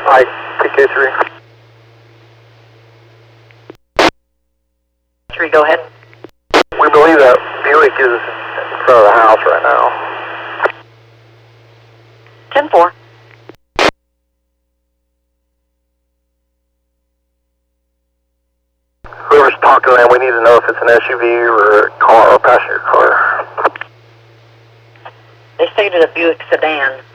Hi, TK3. 3, go ahead. We believe that Buick is in front of the house right now. 10-4. Whoever's talking to them, we need to know if it's an SUV or a car or a passenger car. They stated a Buick sedan.